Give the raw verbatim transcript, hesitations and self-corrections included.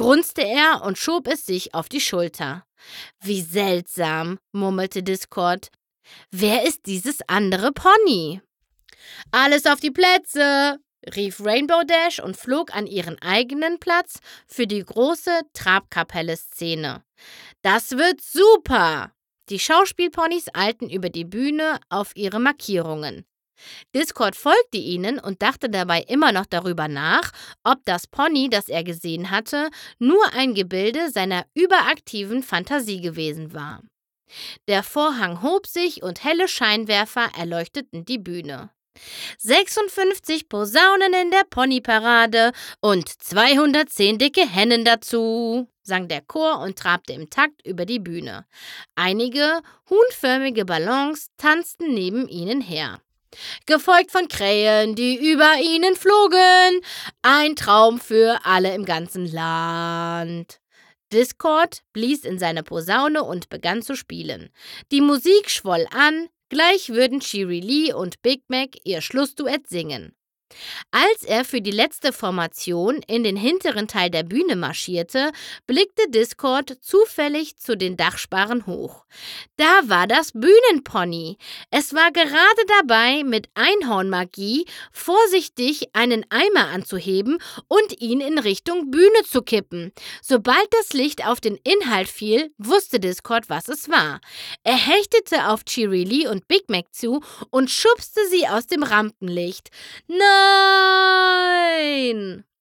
grunzte er und schob es sich auf die Schulter. »Wie seltsam«, murmelte Discord. »Wer ist dieses andere Pony?« »Alles auf die Plätze«, rief Rainbow Dash und flog an ihren eigenen Platz für die große Trabkapelle-Szene. »Das wird super!« Die Schauspielponys eilten über die Bühne auf ihre Markierungen. Discord folgte ihnen und dachte dabei immer noch darüber nach, ob das Pony, das er gesehen hatte, nur ein Gebilde seiner überaktiven Fantasie gewesen war. Der Vorhang hob sich und helle Scheinwerfer erleuchteten die Bühne. sechsundfünfzig Posaunen in der Ponyparade und zweihundertzehn dicke Hennen dazu, sang der Chor und trabte im Takt über die Bühne. Einige huhnförmige Ballons tanzten neben ihnen her. Gefolgt von Krähen, die über ihnen flogen. Ein Traum für alle im ganzen Land. Discord blies in seine Posaune und begann zu spielen. Die Musik schwoll an, gleich würden Cheery Lee und Big Mac ihr Schlussduett singen. Als er für die letzte Formation in den hinteren Teil der Bühne marschierte, blickte Discord zufällig zu den Dachsparren hoch. Da war das Bühnenpony. Es war gerade dabei, mit Einhornmagie vorsichtig einen Eimer anzuheben und ihn in Richtung Bühne zu kippen. Sobald das Licht auf den Inhalt fiel, wusste Discord, was es war. Er hechtete auf Cheery Lee und Big Mac zu und schubste sie aus dem Rampenlicht. Nein!